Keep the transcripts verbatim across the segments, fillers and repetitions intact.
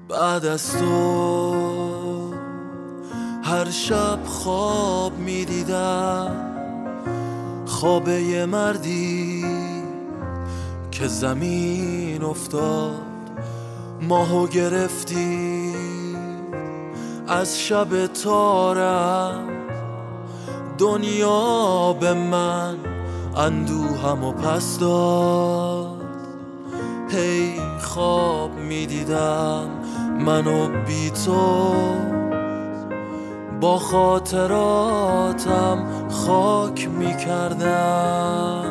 بعد از تو هر شب خواب می دیدم، خواب یه مردی که زمین افتاد، ماهو گرفتی از شب تارم، دنیا به من اندوهم و پس داد. هی خواب می دیدم منو بی تو، با خاطراتم خاک می کردم.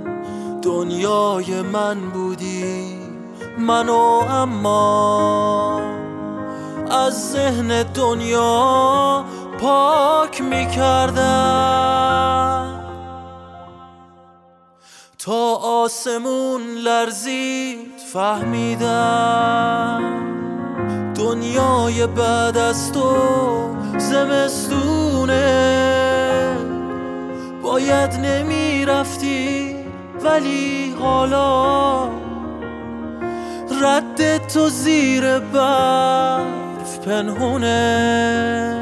دنیای من بودی منو، اما از ذهن دنیا پاک می کردم. تا آسمون لرزید فهمیدم دنیای بعد از تو زمستونه. باید نمی رفتی ولی حالا رد تو زیر برف پنهونه.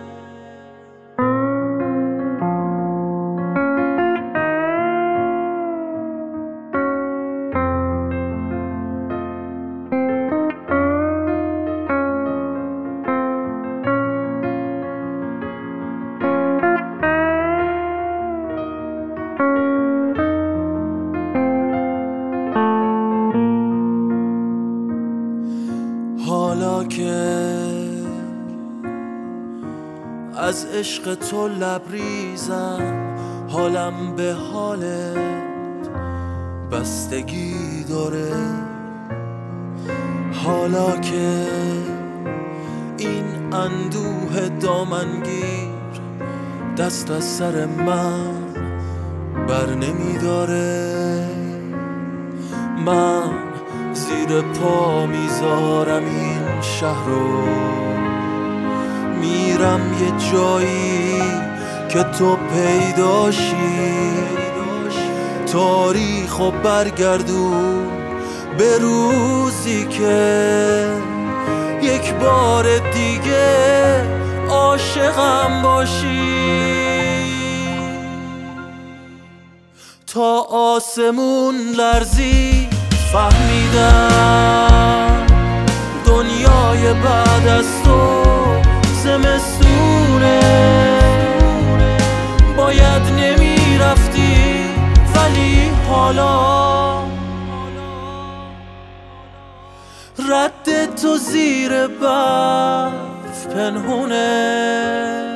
حالا که از عشق تو لبریزم، حالم به حالت بستگی داره. حالا که این اندوه دامنگیر دست از سر من بر نمی داره، من زیر پا میذارم این شهر رو، میرم یه جایی که تو پیداشی. تاریخو برگردون به روزی که یک بار دیگه عاشقم باشی. تا آسمون لرزی فهمیدم دنیای بعد از تو زمستونه. باید نمی رفتی ولی حالا رد تو زیر برف پنهونه.